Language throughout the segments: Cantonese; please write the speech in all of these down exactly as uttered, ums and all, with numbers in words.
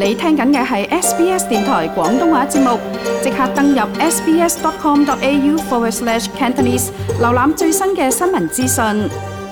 你聽緊嘅係 S B S 電台廣東話節目，即刻登入 sbs.com.au forward slash Cantonese， 瀏覽最新嘅新聞資訊。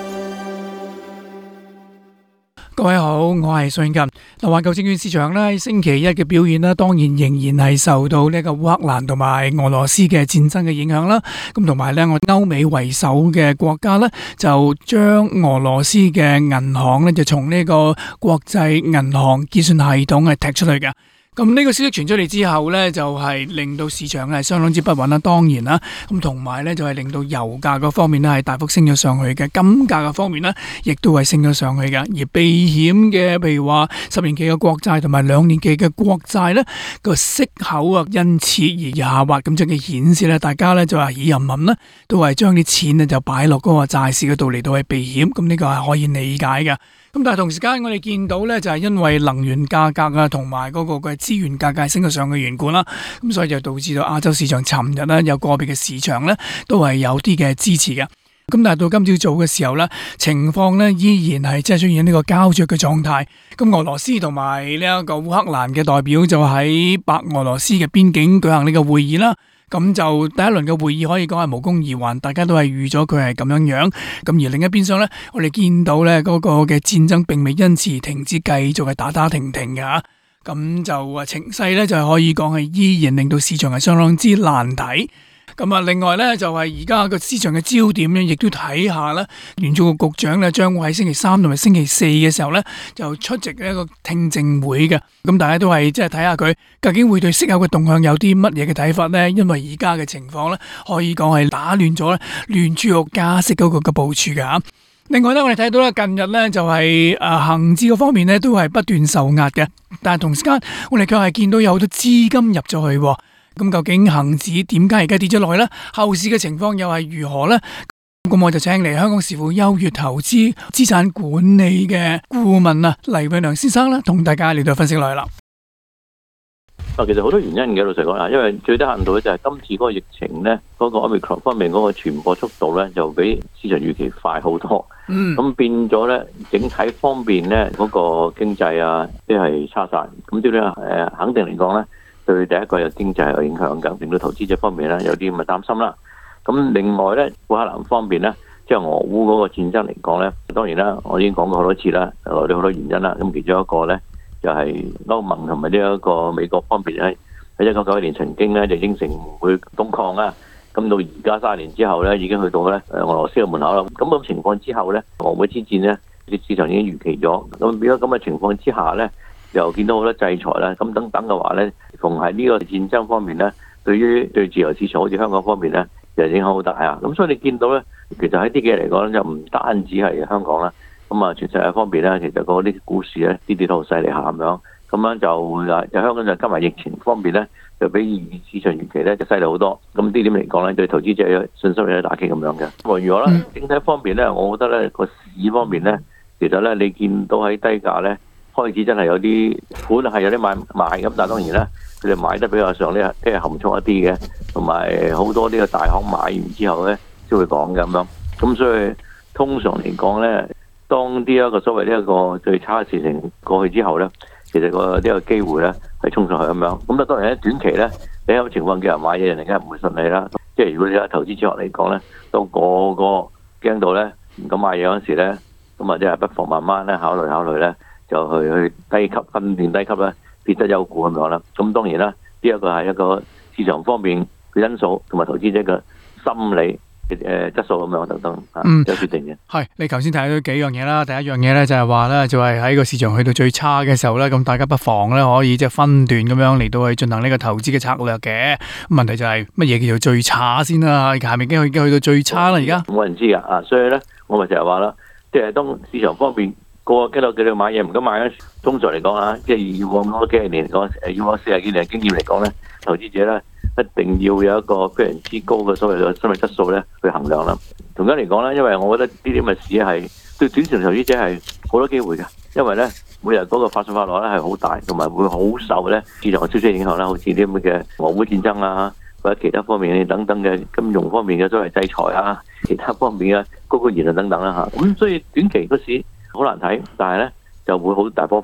各位好，我係蘇英金。嗱，環球證券市場咧，星期一嘅表現咧，當然仍然係受到呢個烏克蘭同埋俄羅斯嘅戰爭嘅影響啦。咁同埋咧，我歐美為首嘅國家咧，就將俄羅斯嘅銀行咧，就從呢個國際銀行結算系統係踢出去嘅。咁呢個消息傳出嚟之後呢，就係令到市場係相當之不穩啦。當然啦，咁同埋呢，就係令到油價嗰方面呢係大幅升咗上去嘅，金價嘅方面呢亦都係升咗上去嘅。而避險嘅，譬如話十年期嘅國債同埋兩年期嘅國債呢個息口啊，因此而下滑，咁即係顯示呢，大家呢就話以人民呢都係將啲錢呢就擺落嗰個債市嗰度嚟到係避險，咁呢個係可以理解嘅。咁但係同時間我哋見到咧，就係因為能源價格啊，同埋嗰個嘅資源價格升咗上嘅緣故啦，咁所以就導致到亞洲市場尋日咧有個別嘅市場咧都係有啲嘅支持嘅。咁但係到今朝早嘅時候咧，情況咧依然係即係出現呢個膠着嘅狀態。咁俄羅斯同埋呢一個烏克蘭嘅代表就喺白俄羅斯嘅邊境舉行呢個會議啦。咁就第一輪嘅會議可以講係無功而還，大家都係預咗佢係咁樣樣。咁而另一邊廂呢，我哋見到呢嗰個嘅戰爭並未因此停止，繼續係打打停停嘅吓。咁就啊情勢呢，就係可以講係依然令到市場係相當之難睇。咁啊，另外咧就係而家個市場嘅焦點咧，亦都睇下啦。聯儲局局長咧將會喺星期三同埋星期四嘅時候咧，就出席一個聽證會嘅。咁大家都係即係睇下佢究竟會對息口嘅動向有啲乜嘢嘅睇法咧？因為而家嘅情況咧，可以講係打亂咗咧聯儲局加息嗰個嘅部署㗎。另外咧，我哋睇到咧近日咧就係誒恒指嗰方面咧都係不斷受壓嘅，但係同時間我哋卻係見到有好多資金入咗去。咁究竟恒指點解而家跌咗落去呢？後市嘅情況又係如何呢？咁我就請嚟香港時富優越投資資產管理嘅顧問啊黎永良先生啦，同大家嚟到分析落去啦。 啊，其實好多原因嘅，老實講啊，因為最低限度咧就係今次嗰個疫情咧，嗰、那個 Omicron 方面嗰個傳播速度咧，就比市場預期快好多。嗯，咁變咗咧，整體方面咧嗰、那個經濟啊，即係差晒。咁即係誒，肯定嚟講咧。對第一個有經濟係有影響嘅，令到投資者方面咧有啲咁嘅擔心啦。咁另外咧，烏克蘭方面咧，即係俄烏嗰個戰爭嚟講咧，當然啦，我已經講過好多次啦，來咗好多原因啦。咁其中一個咧，就係、是、歐盟同埋呢一個美國方面咧，喺一九九一年曾經咧就應承會東擴啦。咁到而家三十年之後咧，已經去到咧誒俄羅斯嘅門口啦。咁咁情況之後咧，俄烏之戰咧，啲市場已經預期咗。咁變咗咁嘅情況之下咧，又見到好多制裁啦，咁等等嘅話咧，逢係呢個戰爭方面咧，對於對自由市場好似香港方面咧，就影響好大啊！咁所以你見到咧，其實喺啲嘅嚟講咧，就唔單止係香港啦，咁啊全世界方面咧，其實嗰啲股市咧，啲跌都好犀利下咁樣，咁樣就會啊，就香港就今日疫情方面咧，就比市場預期咧就犀利好多。咁呢點嚟講咧，對投資者有信心有打擊咁樣嘅。咁如果咧整體方面咧，我覺得咧個市方面咧，其實咧你見到喺低價咧。開始真係有啲盤係有啲買賣咁，但係當然咧，佢哋買得比較上呢，即係含蓄一啲嘅，同埋好多呢個大行買完之後咧，先會講嘅咁樣。咁所以通常嚟講咧，當呢一個所謂呢一個最差嘅事情過去之後咧，其實個呢個機會咧係衝上去咁樣。咁啊當然喺短期咧，你有情況叫人買嘢，人哋梗係唔會信你啦。即係如果你喺投資者嚟講咧，當個個驚到咧唔敢買嘢嗰陣時咧，咁啊即係不妨慢慢咧考慮考慮咧。就去去低級分段低級咧，跌得優股咁樣啦。咁當然啦，呢一個係一個市場方面嘅因素，同埋投資者嘅心理嘅誒質素咁樣等等啊，有決定嘅。 係你頭先睇到幾樣嘢啦。第一樣嘢咧就係話咧，就係喺個市場去到最差嘅時候咧，咁大家不妨咧可以即係分段咁樣嚟到去進行呢個投資嘅策略嘅。問題就係乜嘢叫做最差先啦？係咪已經去去到最差啦？而家冇人知噶啊，所以咧我咪成日話啦，即係當市場方面。個個幾多幾多買嘢唔敢買咧，通常嚟講啊，即係以往嗰幾十年嚟講，誒以往四十幾年嘅經驗嚟講咧，投資者咧一定要有一個非常之高嘅所謂嘅心理質素咧去衡量啦。同樣嚟講咧，因為我覺得呢啲咁嘅事係對短線投資者係好多機會嘅，因為咧每日嗰個發信發落咧係好大，同埋會好受咧市場嘅消息影響啦，好似啲咁嘅俄烏戰爭啊，或者其他方面等等嘅金融方面嘅所謂制裁啊，其他方面嘅高高言論等等啦嚇。咁所以短期嗰時好難睇，但係咧就會好大波幅。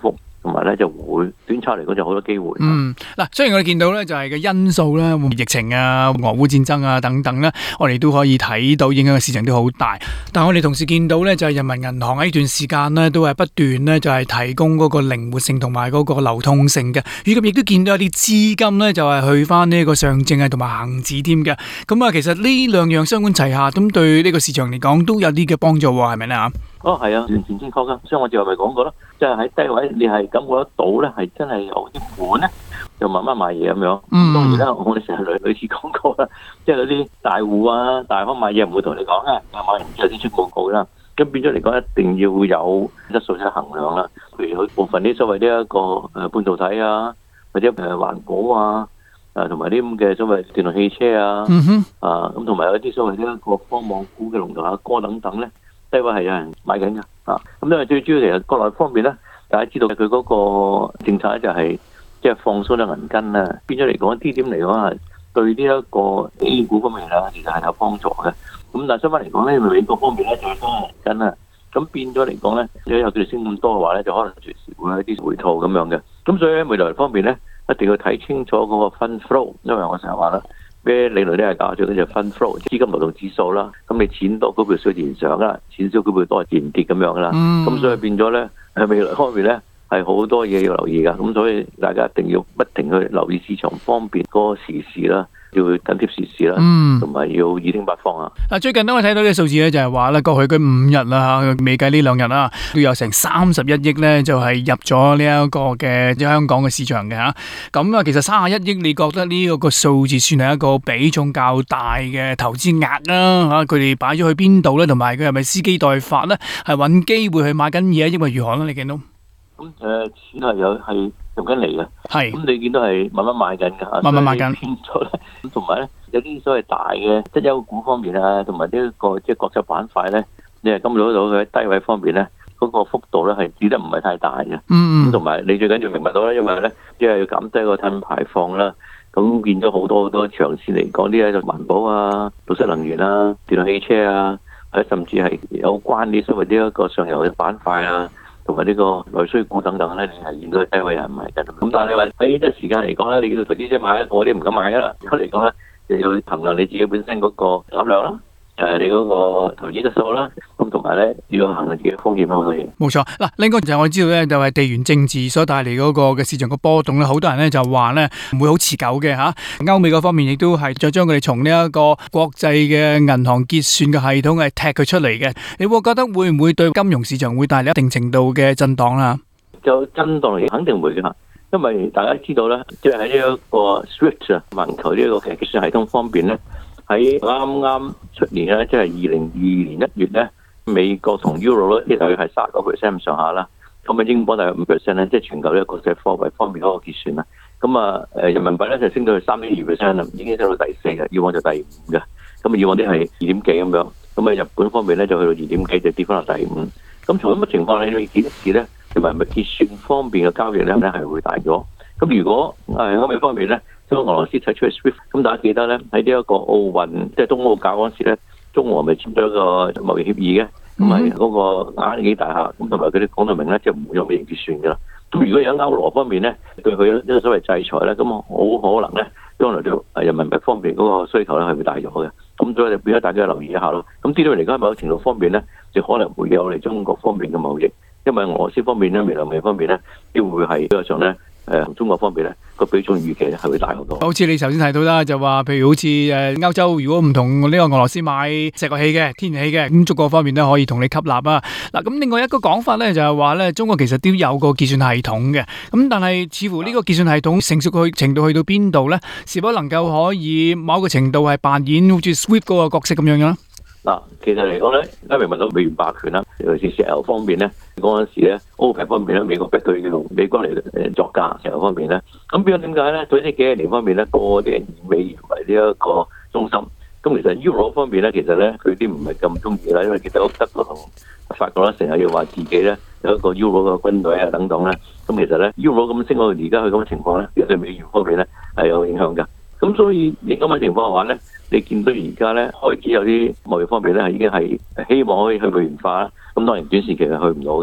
同埋咧就會短炒嚟講就好多機會。 嗯，嗱，雖然我哋見到咧就係個因素咧，疫情啊、俄烏戰爭啊等等咧，我哋都可以睇到影響嘅市場都好大。但係我哋同時見到咧就係人民銀行喺呢段時間咧都係不斷咧就係提供嗰個靈活性同埋嗰個流通性嘅，以及亦都見到有啲資金咧就係去翻呢個上證啊同埋恒指添嘅。咁啊，其實呢兩樣相關齊下，咁對呢個市場嚟講都有啲嘅幫助喎，係咪咧嚇？ 哦，係啊，完全正確噶。所以我之後咪講過咯，即係喺低位，你係感覺得到咧，係真係有啲盤咧，就慢慢買嘢咁樣。嗯，當然啦，我哋成日類類似講過啦，即係嗰啲大戶啊、大方買嘢唔會同你講啊，買完之後先出報告啦。咁變咗嚟講，一定要有質素去衡量啦。譬如佢部分啲所謂呢一個誒半導體啊，或者誒環保啊，誒同埋啲咁嘅所謂電動汽車啊，嗯哼，啊咁同埋有啲所謂呢一個科網股嘅龍頭阿哥等等咧。低位係有人買緊㗎，啊咁因為最主要其實國內方面咧，大家知道佢嗰個政策咧就係即係放鬆咗銀根啦，變咗嚟講啲點嚟講係對呢一個 A 股方面咧，其實係有幫助嘅。咁但係相反嚟講咧，美國方面咧就係放銀根啦，咁變咗嚟講咧，如果有佢哋升咁多嘅話咧，就可能隨時會有一啲回吐咁樣嘅。咁所以喺未來方面咧，一定要睇清楚嗰個 fund flow，因為我成日話啦。咩理論都係搞最緊要 fund flow 資金流動指數啦，咁你錢多股票少自然上啦，錢少股票多自然跌咁樣啦，咁、嗯、所以變咗咧喺未來方面咧係好多嘢要留意噶，咁所以大家一定要不停去留意市場方面嗰個時事啦。要緊貼時事啦，同埋要耳聽八方啊！ 嗱，最近都我睇到啲數字咧，就係話咧，過去佢五日啦嚇，未計呢兩日啦，都有成三十一億咧，就係入咗呢一個嘅香港嘅市場嘅嚇。咁啊，其實三十一億，你覺得呢個個數字算係一個比重較大嘅投資額啦嚇？佢哋擺咗去邊度咧？同埋佢係咪司機代發咧？係揾機會去買緊嘢，抑或如何咧？你見到？ 咁誒、呃，錢係有係用緊嚟嘅，係咁你見到係慢慢買緊㗎， 慢慢買緊。 變咗咧，咁同埋咧有啲所謂大嘅質優股方面啊，同埋呢一個即係國際板塊咧，你係感覺到佢喺低位方面咧，嗰、那個幅度咧係跌得唔係太大嘅。嗯咁同埋你最緊要明白到咧，因為咧即係要減低個碳排放啦，咁變咗好多好多長線嚟講，啲咧就環保啊、綠色能源啊、電動汽車啊，或者甚至係有關啲所謂呢一個上游嘅板塊啊。同埋呢個內需股等等咧，你係見到低位人買緊。咁但係你話喺呢個時間嚟講咧，你叫投資者買，我啲唔敢買㗎啦。咁嚟講咧，就要衡量你自己本身嗰個膽量啦，誒你嗰個投資質素啦，咁同埋咧要衡量自己風險好多嘢。 冇錯，嗱，另外就係我知道咧，就係地緣政治所帶嚟嗰個嘅市場個波動咧，好多人咧就話咧唔會好持久嘅嚇。歐美嗰方面亦都係再將佢哋從呢一個國際嘅銀行結算嘅系統係踢佢出嚟嘅。你會覺得會唔會對金融市場會帶嚟一定程度嘅震盪啦？ 就震盪嚟，肯定會㗎，因為大家知道咧，即係喺呢一個 SWIFT 啊，環球呢一個嘅結算系統方面咧。喺啱啱出年咧，即係二零二二年一月咧，美國同 Euro 咧，即係大約係三十九 percent 咁上下啦。咁啊，英鎊大約五 percent 咧，即係全球呢個國際貨幣方面嗰個結算啦。咁啊，誒人民幣咧就升到去三點二 percent 啦，已經升到第四嘅，以往就第五嘅。咁啊，以往啲係二點幾咁樣。咁啊，日本方面咧就去到二點幾，就跌翻落第五。咁從咁嘅情況你會顯示咧，人民幣結算方面嘅交易量咧係會大咗。咁如果誒歐美方面咧，將俄羅斯踢出去 SWIFT， 咁大家記得咧喺呢一個奧運，即係東奧搞嗰時咧，中俄咪簽咗一個貿易協議嘅，咁係嗰個額幾大下，咁同埋佢哋講到明咧，即係唔會有美元結算噶啦。咁如果有歐羅方面咧，對佢呢個所謂制裁咧，咁好可能咧，將來對人民幣方面嗰個需求咧係會大咗嘅。咁所以就變咗大家留意一下咯。咁呢度嚟講，某程度方面咧，就可能會有嚟中國方面嘅貿易，因為俄羅斯方面咧、未來美方面咧，都會係比較上咧。誒，中國方面咧個比重預期咧係會大好多。好似你頭先提到啦，就話譬如好似誒歐洲，如果唔同呢個俄羅斯買石油氣嘅、天然氣嘅，咁中國方面咧可以同你吸納啊。嗱，咁另外一個講法咧就係話咧，中國其實都有個結算系統嘅，咁但係似乎呢個結算系統成熟去程度去到邊度咧，是否能夠可以某個程度係扮演好似 SWIFT 嗰個角色咁樣樣？ 嗱，其實嚟講咧，而家明白到美元霸權啦，尤其是石油方面咧，嗰陣時咧，OPEC 方面咧，美國逼佢用美國嚟誒作價石油方面咧，咁變咗點解咧？對呢幾十年方面咧，個個啲人以美元為呢一個中心，咁其實 Euro 方面咧，其實咧佢啲唔係咁中意啦，因為其實德國同法國咧成日要話自己咧有一個 Euro 嘅軍隊啊等等咧，咁其實咧 Euro 咁升到而家去咁嘅情況咧，其實對美元方面咧係有影響㗎。咁所以你咁嘅情況嘅話咧，你見到而家咧開始有啲貿易方面咧係已經係希望可以去美元化啦。咁當然短時期係去唔到嘅。咁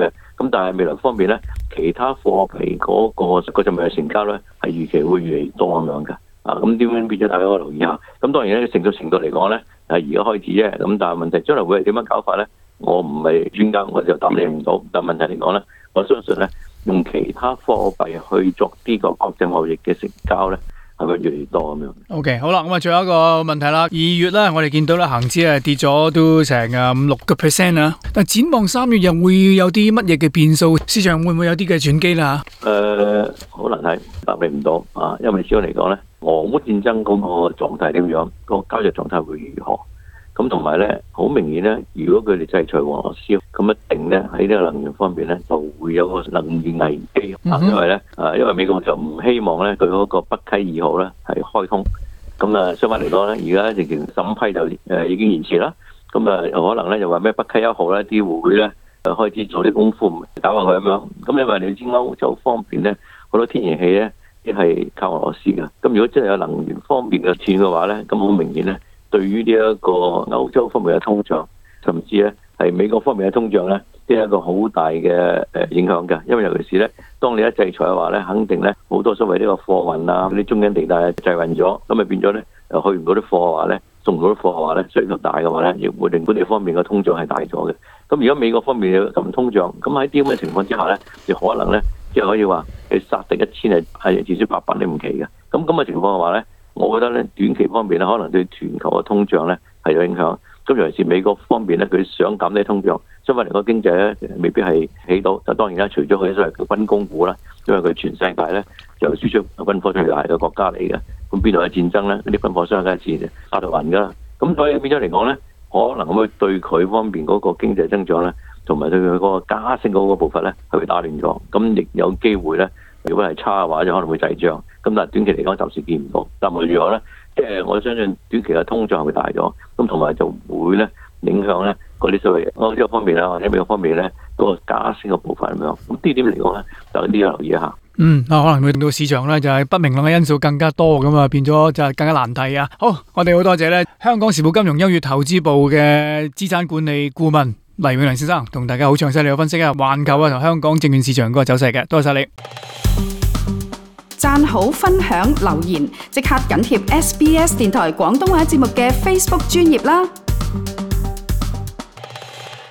咁但係未來方面咧，其他貨幣嗰個嗰隻物嘅成交咧係預期會越嚟越多咁樣嘅。啊，咁點樣變咗大家可以留意下。咁當然咧，成熟程度嚟講咧，係而家開始啫。咁但係問題將來會係點樣搞法咧？我唔係專家，我就答你唔到。但係問題嚟講咧，我相信咧，用其他貨幣去作呢個國際貿易嘅成交咧，係會越嚟越多咁樣。 OK， 好啦，咁啊，最後一個問題啦。二月咧，我哋見到咧，恒指啊跌咗都成啊五六個 percent 啊。但展望三月又會有啲乜嘢嘅變數？市場會唔會有啲嘅轉機啦？ 誒、呃，好難睇，答你唔到啊。因為始終嚟講咧，俄烏戰爭嗰個狀態點樣，個交易狀態會如何？咁同埋咧，好明顯咧，如果佢哋制裁俄羅斯，咁一定咧喺呢個能源方面咧，就會有個能源危機。嗯、因為咧，誒，因為美國就唔希望咧，佢嗰個北溪二號咧係開通。咁啊，相反嚟講咧，而家直情審批就誒已經延遲啦。咁啊，可能咧又話咩北溪一號咧啲會咧誒開始做啲功夫，搞下佢咁樣。咁因為你知歐洲方面咧，好多天然氣咧啲係靠俄羅斯嘅。咁如果真係有能源方面嘅錢嘅話咧，咁好明顯咧。對於呢一個歐洲方面嘅通脹，甚至咧係美國方面嘅通脹咧，都係一個好大嘅誒影響嘅。因為尤其是咧，當你一制裁嘅話咧，肯定咧好多所謂呢個貨運啊，啲中間地帶滯運咗，咁咪變咗咧又去唔到啲貨嘅話咧，送唔到啲貨嘅話咧，需求大嘅話咧，亦會令本地方面嘅通脹係大咗嘅。咁如果美國方面有咁通脹，咁喺啲咁嘅情況之下咧，就可能咧即係可以話係殺敵一千係係至少八百都唔奇嘅。咁咁嘅情況嘅話咧。我覺得咧短期方面咧，可能對全球嘅通脹咧係有影響。咁尤其是美國方面咧，佢想減低通脹，相反嚟講經濟咧未必係起到。就當然啦，除咗佢所謂嘅軍工股啦，因為佢全世界咧就輸出軍火最大嘅國家嚟嘅。咁邊度有戰爭咧？啲軍火商梗係自然殺到暈㗎啦。咁所以變咗嚟講咧，可能會對佢方面嗰個經濟增長咧，同埋對佢嗰個加息嗰個步伐咧係會打亂咗。咁亦有機會咧，如果係差嘅話，就可能會滯脹。咁但係短期嚟講，暫時見唔到。但無論如何咧，即係我相信短期嘅通脹係會大咗，咁同埋就會咧影響咧嗰啲所謂歐洲方面啦，或者美國方面咧嗰個加息嘅部分咁樣。咁呢點嚟講咧，就有啲要留意一下。 嗯，啊，可能會令到市場咧就係不明朗嘅因素更加多咁啊，變咗就係更加難睇啊。好，我哋好多謝咧香港時報金融優越投資部嘅資產管理顧問黎永良先生，同大家好詳細嚟分析啊環球啊同香港證券市場嗰個走勢嘅。多謝晒你。 讚好、分享、留言，即刻緊貼 S B S 電台廣東話節目嘅 Facebook 專頁啦！